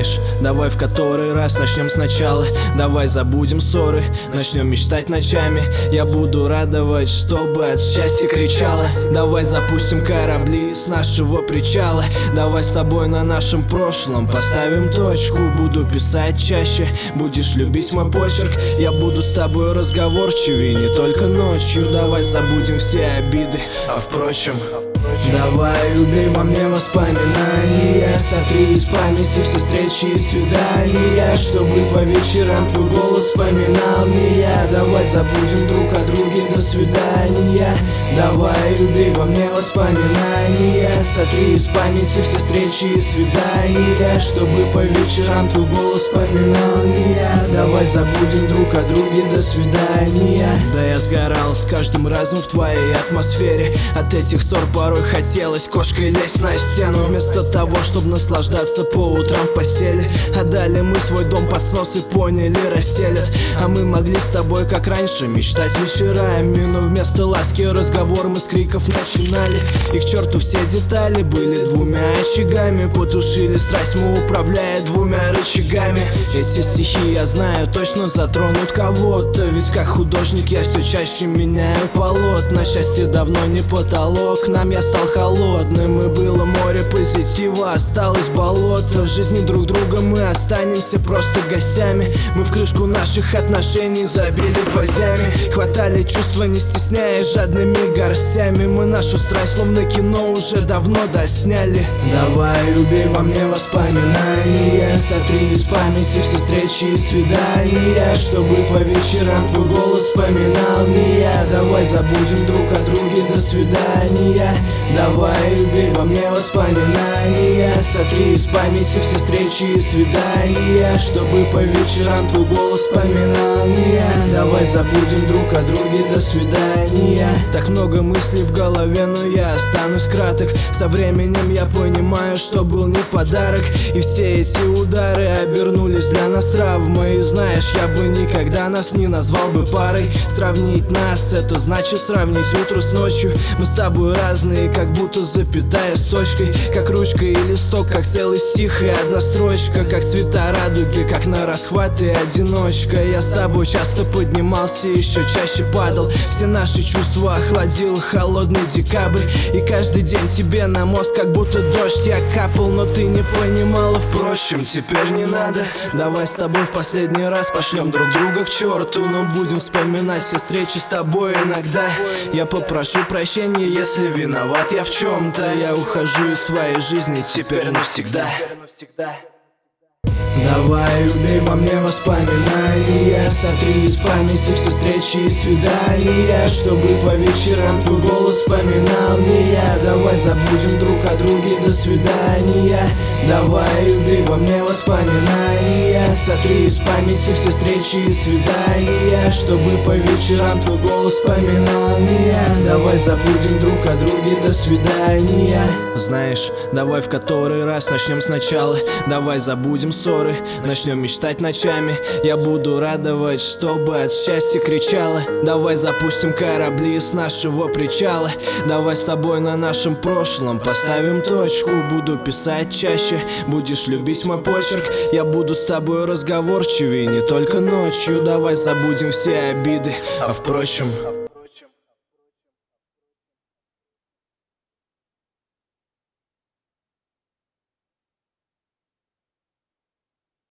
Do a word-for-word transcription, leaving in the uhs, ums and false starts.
Знаешь, давай в который раз начнем сначала. Давай забудем ссоры, начнем мечтать ночами. Я буду радовать, чтобы от счастья кричала. Давай запустим корабли с нашего причала. Давай с тобой на нашем прошлом поставим точку. Буду писать чаще, будешь любить мой почерк. Я буду с тобой разговорчивее, не только ночью. Давай забудем все обиды, а впрочем, давай убей во мне воспоминания, сотри из памяти все встречи и свидания, чтобы по вечерам твой голос вспоминал меня. Давай забудем друг о друге, до свидания. Давай убей во мне воспоминания, сотри из памяти все встречи и свидания, чтобы по вечерам твой голос вспоминал меня. Давай забудем друг о друге, до свидания. Да я сгорал с каждым разом в твоей атмосфере. От этих ссор порой хотелось кошкой лезть на стену, вместо того, чтобы наслаждаться по утрам в постели. Отдали мы свой дом под снос и поняли, расселят. А мы могли с тобой, как раньше, мечтать вечерами, но вместо ласки разговор мы с криков начинали. И к черту все детали были двумя очагами. Потушили страсть мы, управляя двумя рычагами. Эти стихи, я знаю, точно затронут кого-то, ведь как художник я все чаще меняю полотна. Счастье давно не потолок, нам я стал холодным. И было море позитива, осталось болото. В жизни друг друга мы останемся просто гостями. Мы в крышку наших отношений забили гвоздями. Хватали чувства, не стесняясь, жадными горстями. Мы нашу страсть, словно кино, уже давно досняли. Давай убей во мне воспоминания, сотри из памяти все встречи и свидания, чтобы по вечерам твой голос вспоминал меня. Давай забудем друг о друге, до свидания. Давай убей во мне воспоминания, сотри из памяти все встречи и свидания, чтобы по вечерам твой голос вспоминал меня. Давай забудем друг о друге, до свидания. Так много мыслей в голове, но я останусь краток. Со временем я понимаю, что был не подарок, и все эти удары обернулись для нас травмой. И знаешь, я бы никогда нас не назвал бы парой. Сравнить нас — это значит сравнить утро с ночью. Мы с тобой разные, как будто запятая с точкой, как ручка и листок, как целый стих и одна строчка, как цвета радуги, как на расхват и одиночка. Я с тобой часто поднимался, еще чаще падал. Все наши чувства охладил холодный декабрь, и каждый день тебе на мозг, как будто дождь я капал, но ты не понимала, впрочем, теперь не надо. Давай с тобой в последний раз пошлем друг друга к черту, но будем вспоминать все встречи с тобой иногда. Я попрошу прощения, если виноват я в чем-то. Я ухожу из твоей жизни теперь навсегда. Давай убей во мне воспоминания, сотри из памяти все встречи и свидания, чтобы по вечерам твой голос вспоминал меня. Давай забудем друг о друге, до свидания. Давай убей во мне воспоминания, сотри из памяти все встречи и свидания, чтобы по вечерам твой голос вспоминал меня. Давай забудем друг о друге, до свидания. Знаешь, давай в который раз начнем сначала. Давай забудем ссоры, начнем мечтать ночами. Я буду радовать, чтобы от счастья кричала. Давай запустим корабли с нашего причала. Давай с тобой на нашем прошлом поставим точку. Буду писать чаще, будешь любить мой почерк. Я буду с тобой разговорчивее, не только ночью. Давай забудем все обиды, а впрочем,